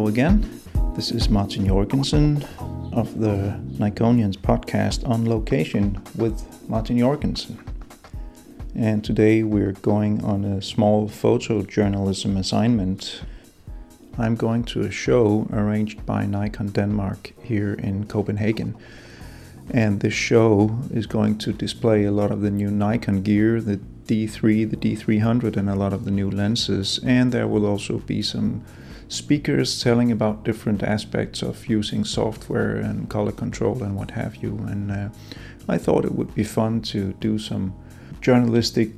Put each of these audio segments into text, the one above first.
again. This is Martin Jorgensen of the Nikonians podcast On Location with Martin Jorgensen. And today we're going on a small photojournalism assignment. I'm going to a show arranged by Nikon Denmark here in Copenhagen. And this show is going to display a lot of the new Nikon gear, the D3, the D300, and a lot of the new lenses. And there will also be some speakers telling about different aspects of using software and color control and what have you. And I thought it would be fun to do some journalistic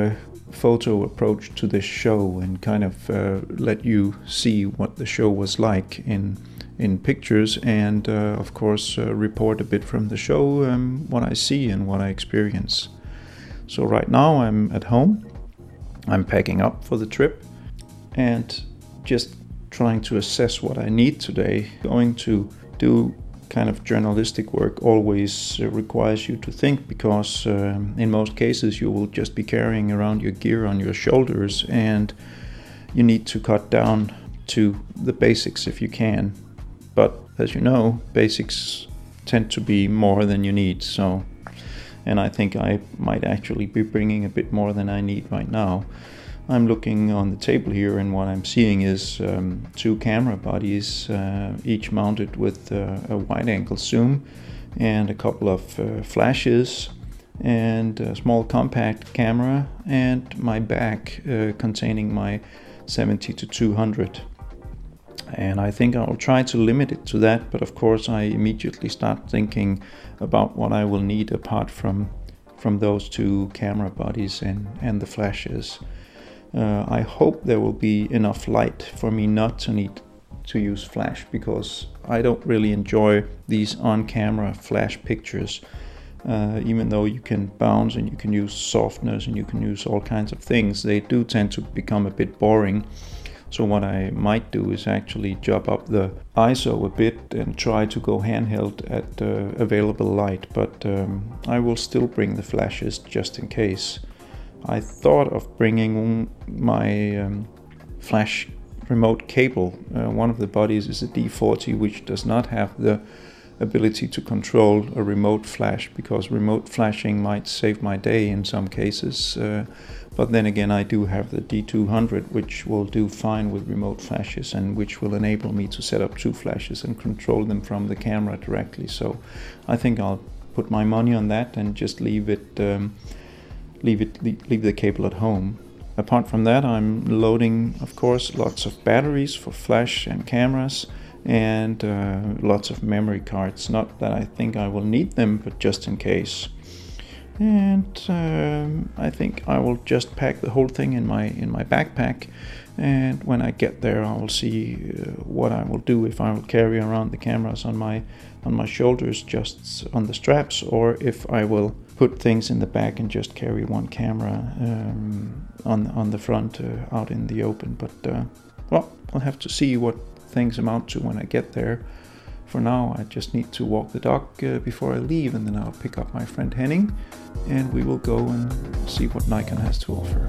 photo approach to this show and kind of let you see what the show was like in pictures and of course report a bit from the show, what I see and what I experience. So right now I'm at home. I'm packing up for the trip and just trying to assess what I need today. Going to do kind of journalistic work always requires you to think, because in most cases you will just be carrying around your gear on your shoulders and you need to cut down to the basics if you can. But as you know, basics tend to be more than you need. And I think I might actually be bringing a bit more than I need right now. I'm looking on the table here, and what I'm seeing is two camera bodies, each mounted with a wide-angle zoom and a couple of flashes and a small compact camera and my bag containing my 70-200. And I think I'll try to limit it to that, but of course I immediately start thinking about what I will need apart from those two camera bodies and the flashes. I hope there will be enough light for me not to need to use flash, because I don't really enjoy these on-camera flash pictures. Even though you can bounce and you can use softeners and you can use all kinds of things, they do tend to become a bit boring. So what I might do is actually jump up the ISO a bit and try to go handheld at available light, but I will still bring the flashes just in case. I thought of bringing my flash remote cable. One of the bodies is a D40, which does not have the ability to control a remote flash, because remote flashing might save my day in some cases. But then again, I do have the D200, which will do fine with remote flashes and which will enable me to set up two flashes and control them from the camera directly. So I think I'll put my money on that and just leave the cable at home. Apart from that, I'm loading, of course, lots of batteries for flash and cameras and lots of memory cards. Not that I think I will need them, but just in case. And I think I will just pack the whole thing in my backpack, and when I get there I will see what I will do, if I will carry around the cameras on my shoulders just on the straps, or if I will put things in the back and just carry one camera on the front out in the open. But well, I'll have to see what things amount to when I get there. For now, I just need to walk the dog before I leave, and then I'll pick up my friend Henning, and we will go and see what Nikon has to offer.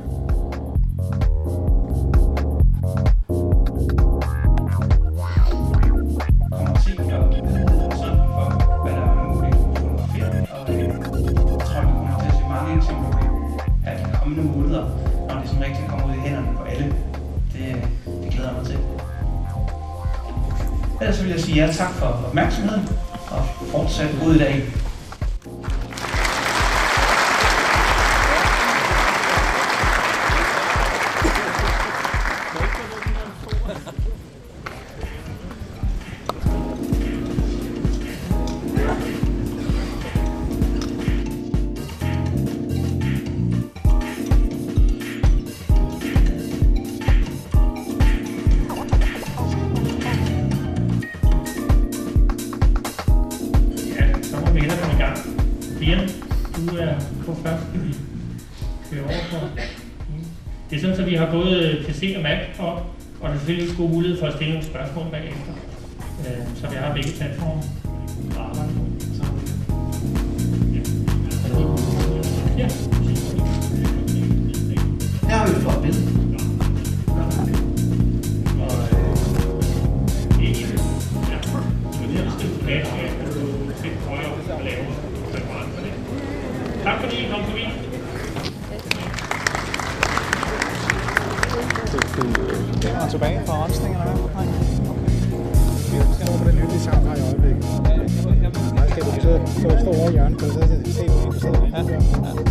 Ellers så vil jeg sige jer tak for opmærksomheden, og fortsat god dag. Brian, du er på første, vi kører over på. Det er sådan, at vi har både PC og Mac op, og der er selvfølgelig god mulighed for at stille nogle spørgsmål bagefter. Så vi har begge platforme. Ja. Her har vi et flot billede. plads, at du fik højere og lavere præferencer. Tak fordi I kom forbi. Du er tilbage fra rensning, eller hvad? Nej. Vi står på den hyggelige sang her i øjeblikket. Nej, skal du så stå over hjørnet, kan du så se, hvor du sidder lige før.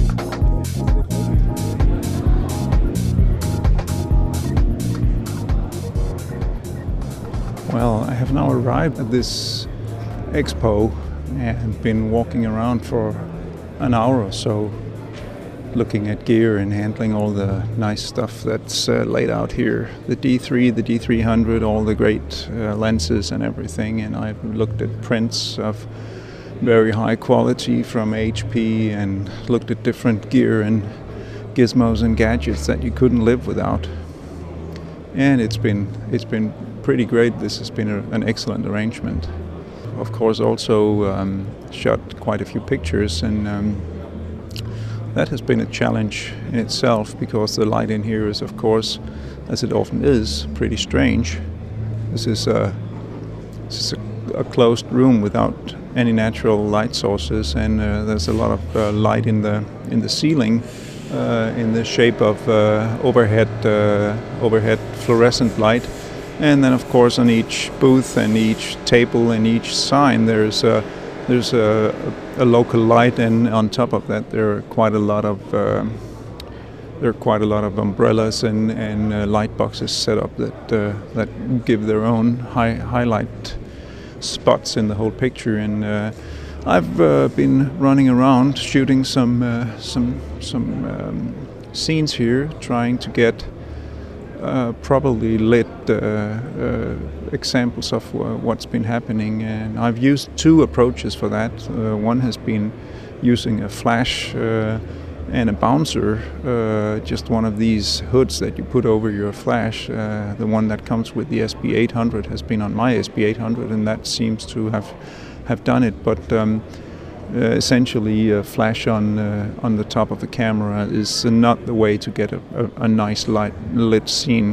Well, I have now arrived at this expo and been walking around for an hour or so, looking at gear and handling all the nice stuff that's laid out here. The D3, the D300, all the great lenses and everything. And I've looked at prints of very high quality from HP and looked at different gear and gizmos and gadgets that you couldn't live without. And it's been pretty great. This has been an excellent arrangement. Of course, also shot quite a few pictures, and that has been a challenge in itself, because the light in here is, of course, as it often is, pretty strange. This is a closed room without any natural light sources, and there's a lot of light in the ceiling, in the shape of overhead fluorescent light. And then, of course, on each booth and each table and each sign, there's a local light, and on top of that, there are quite a lot of umbrellas and light boxes set up that give their own highlight spots in the whole picture. And I've been running around shooting some scenes here, trying to get probably lit examples of what's been happening, and I've used two approaches for that. One has been using a flash and a bouncer, just one of these hoods that you put over your flash. The one that comes with the SB800 has been on my SB800, and that seems to have done it. But essentially, a flash on the top of the camera is not the way to get a nice lit scene.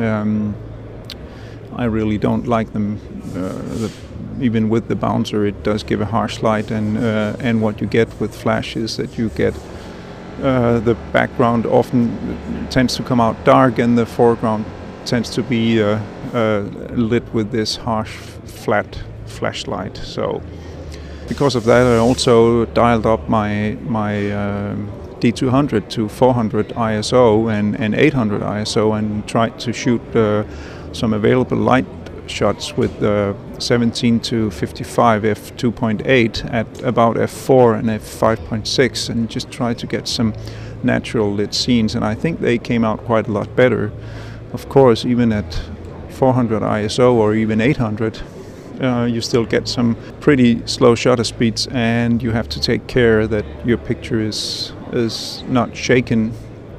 I really don't like them. Even with the bouncer, it does give a harsh light, and what you get with flash is that you get the background often tends to come out dark, and the foreground tends to be lit with this harsh, flat flashlight. So, because of that, I also dialed up my D200 to 400 ISO and 800 ISO, and tried to shoot some available light shots with 17 to 55 f2.8 at about f4 and f5.6, and just try to get some natural lit scenes, and I think they came out quite a lot better. Of course, even at 400 ISO or even 800, you still get some pretty slow shutter speeds, and you have to take care that your picture is not shaken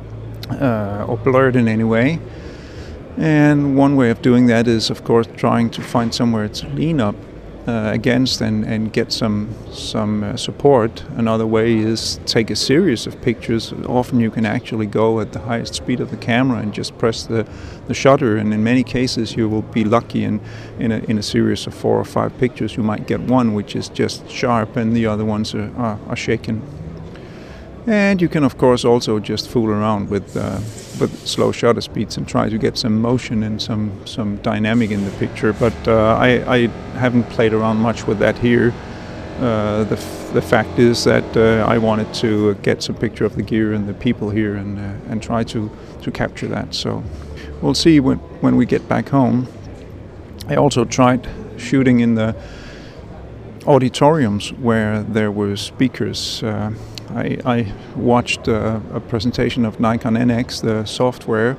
or blurred in any way. And one way of doing that is, of course, trying to find somewhere to lean up against and get some support. Another way is take a series of pictures. Often you can actually go at the highest speed of the camera and just press the shutter, and in many cases you will be lucky, and in a series of 4 or 5 pictures you might get one which is just sharp and the other ones are shaken. And you can, of course, also just fool around with slow shutter speeds and try to get some motion and some dynamic in the picture. But I haven't played around much with that here. The fact is that I wanted to get some picture of the gear and the people here and try to capture that. So we'll see when we get back home. I also tried shooting in the auditoriums where there were speakers. I watched a presentation of Nikon NX, the software,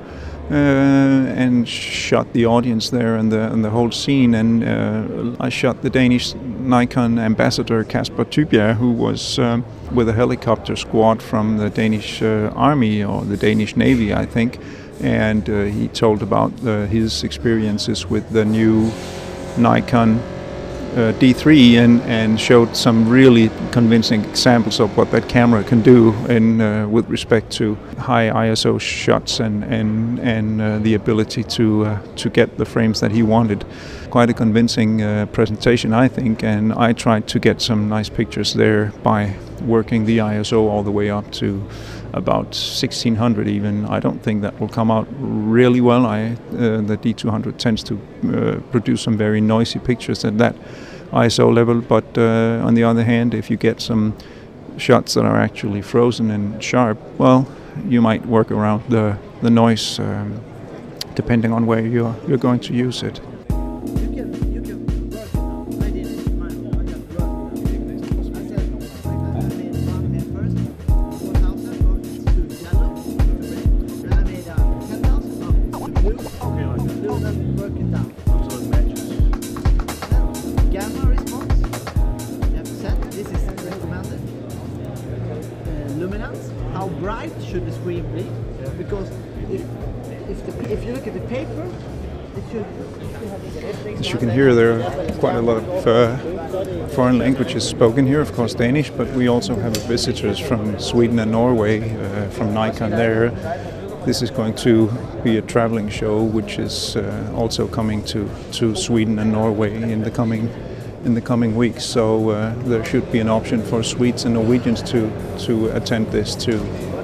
and shot the audience there and the whole scene. And I shot the Danish Nikon ambassador Kasper Tybjerg, who was with a helicopter squad from the Danish Army or the Danish Navy, I think. And he told about his experiences with the new Nikon D3 and showed some really convincing examples of what that camera can do with respect to high ISO shots and the ability to get the frames that he wanted. quite a convincing presentation, I think, and I tried to get some nice pictures there by working the ISO all the way up to about 1600 even. I don't think that will come out really well. The D200 tends to produce some very noisy pictures at that ISO level, but on the other hand, if you get some shots that are actually frozen and sharp, well, you might work around the noise depending on where you're going to use it. Luminance, how bright should the screen be? Because if you look at the paper, it should have... As you can hear, there are quite a lot of foreign languages spoken here, of course Danish, but we also have visitors from Sweden and Norway, from Nikon there. This is going to be a traveling show, which is also coming to Sweden and Norway in the coming weeks. So there should be an option for Swedes and Norwegians to attend this too.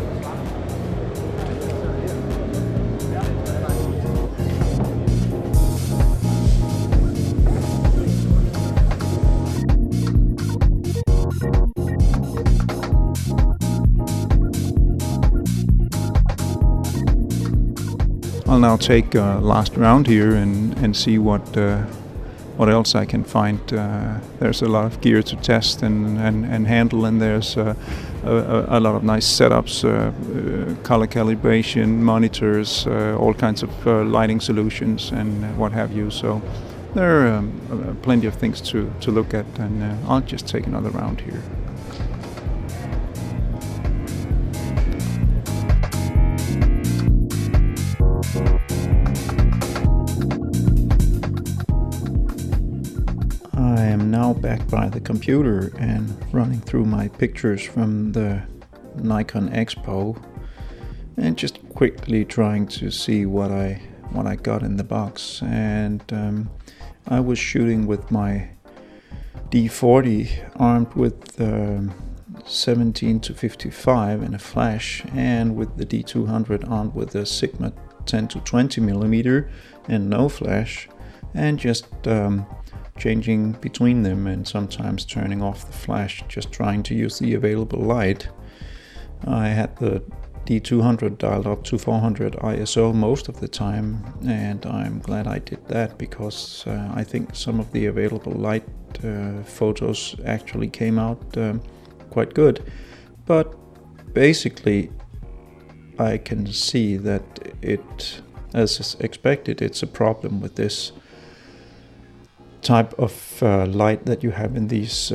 I'll now take a last round here and see what else I can find. There's a lot of gear to test and handle, and there's a lot of nice setups, color calibration, monitors, all kinds of lighting solutions and what have you. So there are plenty of things to look at, and I'll just take another round here. I am now back by the computer and running through my pictures from the Nikon Expo and just quickly trying to see what I got in the box. And I was shooting with my D40 armed with 17 to 55 and a flash, and with the D200 armed with a Sigma 10 to 20 millimeter and no flash, and just changing between them and sometimes turning off the flash, just trying to use the available light. I had the D200 dialed up to 400 ISO most of the time, and I'm glad I did that because I think some of the available light photos actually came out quite good. But basically I can see that it, as expected, it's a problem with this type of light that you have in these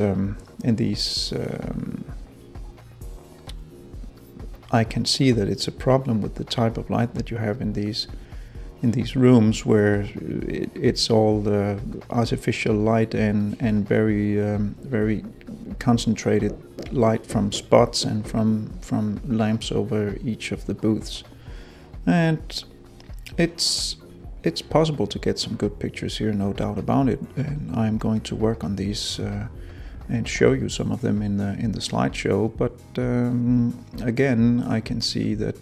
I can see that it's a problem with the type of light that you have in these rooms, where it's all the artificial light and very concentrated light from spots and from lamps over each of the booths. And it's possible to get some good pictures here, no doubt about it, and I'm going to work on these and show you some of them in the slideshow. But again, I can see that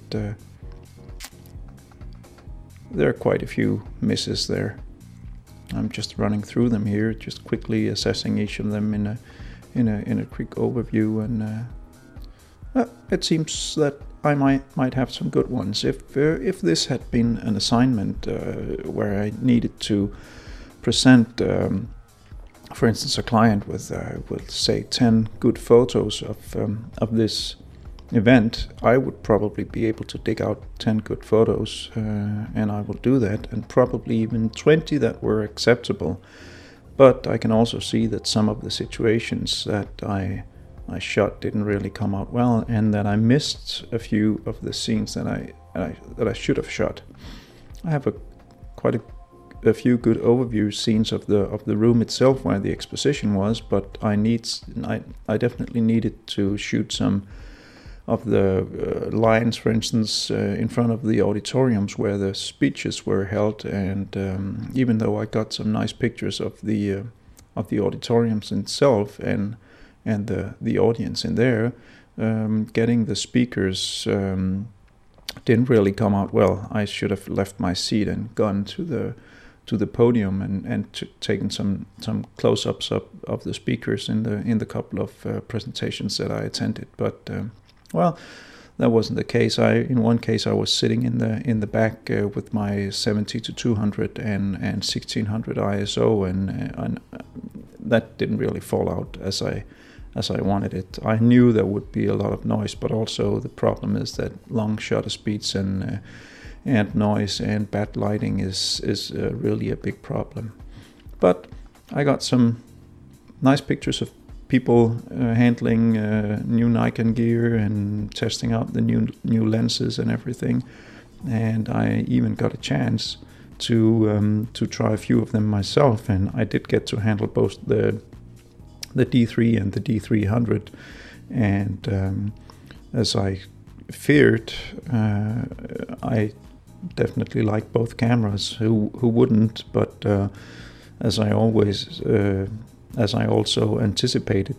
there are quite a few misses there. I'm just running through them here, just quickly assessing each of them in a quick overview, and it seems that I might have some good ones. If this had been an assignment where I needed to present, for instance, a client with say 10 good photos of this event, I would probably be able to dig out 10 good photos, and I will do that, and probably even 20 that were acceptable. But I can also see that some of the situations that I shot didn't really come out well, and that I missed a few of the scenes that I should have shot. I have quite a few good overview scenes of the room itself where the exposition was, but I definitely needed to shoot some lines, for instance, in front of the auditoriums where the speeches were held. And even though I got some nice pictures of the auditoriums itself and the audience in there, getting the speakers didn't really come out well. I should have left my seat and gone to the podium and taken some close-ups of the speakers in the couple of presentations that I attended. But well, that wasn't the case. In one case I was sitting in the back with my 70-200 and 1600 ISO, and that didn't really fall out as I wanted it. I knew there would be a lot of noise, but also the problem is that long shutter speeds and noise and bad lighting is really a big problem. But I got some nice pictures of people handling new Nikon gear and testing out the new lenses and everything, and I even got a chance to try a few of them myself, and I did get to handle both the D3 and the D300, and as I feared, I definitely like both cameras. Who wouldn't? But as I also anticipated,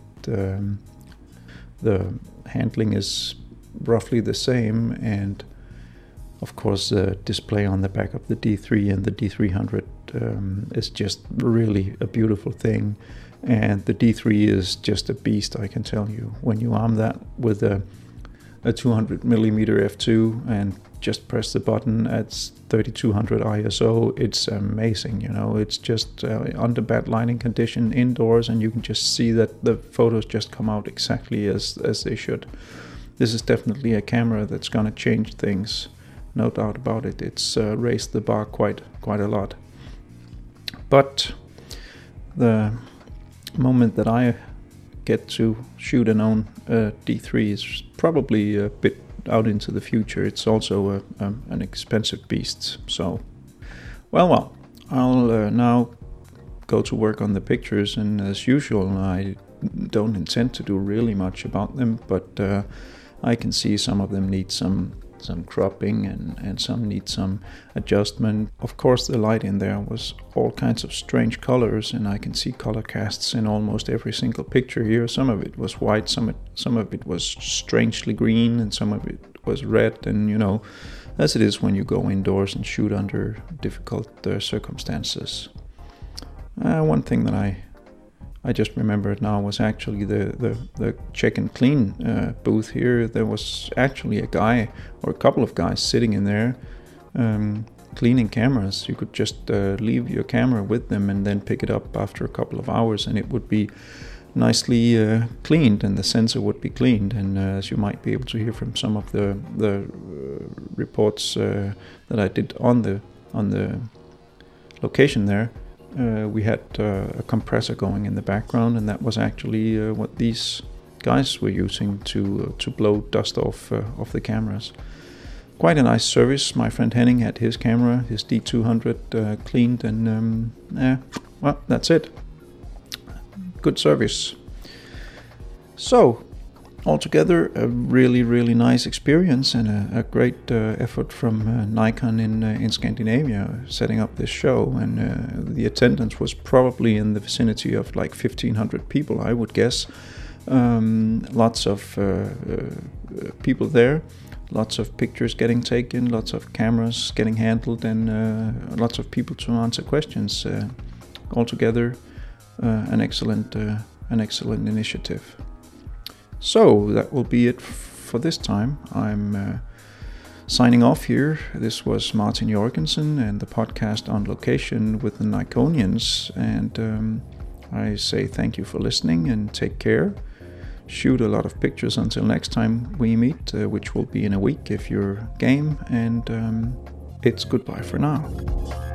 the handling is roughly the same, and of course the display on the back of the D3 and the D300 is just really a beautiful thing, and the D3 is just a beast, I can tell you. When you arm that with a 200mm f2 and just press the button at 3200 ISO, it's amazing. It's just under bad lighting condition indoors, and you can just see that the photos just come out exactly as they should. This is definitely a camera that's going to change things, no doubt about it. It's raised the bar quite a lot. But the moment that I get to shoot and own D3 is probably a bit out into the future. It's also an expensive beast. So, well, I'll now go to work on the pictures, and as usual, I don't intend to do really much about them, but I can see some of them need some cropping and some need some adjustment. Of course, the light in there was all kinds of strange colors, and I can see color casts in almost every single picture here. Some of it was white, some of it was strangely green, and some of it was red, and as it is when you go indoors and shoot under difficult circumstances. One thing that I just remembered now was actually the check and clean booth here. There was actually a guy or a couple of guys sitting in there cleaning cameras. You could just leave your camera with them and then pick it up after a couple of hours, and it would be nicely cleaned, and the sensor would be cleaned. And as you might be able to hear from some of the reports that I did on the location there, we had a compressor going in the background, and that was actually what these guys were using to blow dust off the cameras. Quite a nice service. My friend Henning had his camera, his D200, cleaned, and well, that's it. Good service. So, altogether, a really, really nice experience, and a great effort from Nikon in Scandinavia setting up this show. And the attendance was probably in the vicinity of like 1,500 people, I would guess. Lots of people there, lots of pictures getting taken, lots of cameras getting handled, and lots of people to answer questions. Altogether, an excellent initiative. So that will be it for this time. I'm signing off here. This was Martin Jorgensen and the podcast On Location with the Nikonians. And I say thank you for listening and take care. Shoot a lot of pictures until next time we meet, which will be in a week if you're game. And it's goodbye for now.